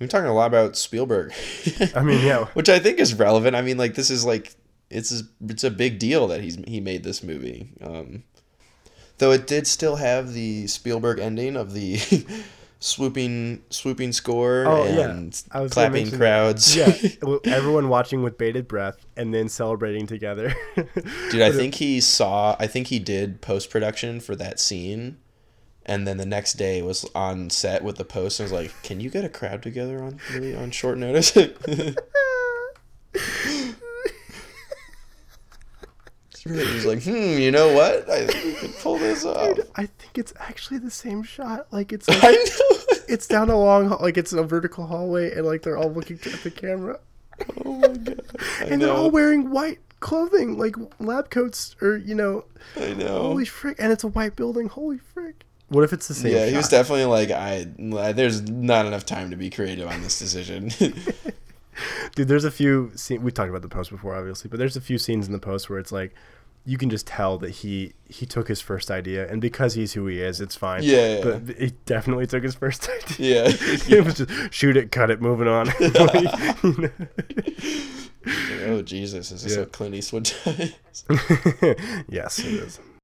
We're talking a lot about Spielberg, I mean, yeah. which I think is relevant. I mean, like this is like it's a big deal that he made this movie. Though it did still have the Spielberg ending of the swooping score Oh yeah, and I was gonna clapping mention that. crowds. Yeah, everyone watching with bated breath and then celebrating together. Dude, But I think he did post production for that scene, and then the next day was on set with the post and was like, "Can you get a crowd together on really on short notice?" He's like, you know what? I could pull this off. dude, I think it's actually the same shot. Like it's I like know. it's down a long, like it's a vertical hallway, and like they're all looking at the camera, Oh my god. I and they're all know. wearing white clothing, like lab coats, or I know. holy frick! And it's a white building. Holy frick! What if it's the same Yeah, shot? he was definitely like, there's not enough time to be creative on this decision. Dude, there's a few scenes, we talked about the post before, obviously, but there's a few scenes in the post where it's like you can just tell that he took his first idea, and because he's who he is, it's fine. Yeah, yeah. But he definitely took his first idea. Yeah. It was just shoot it, cut it, moving on. Oh Jesus, is this Yeah. what Clint Eastwood does? Yes, it is.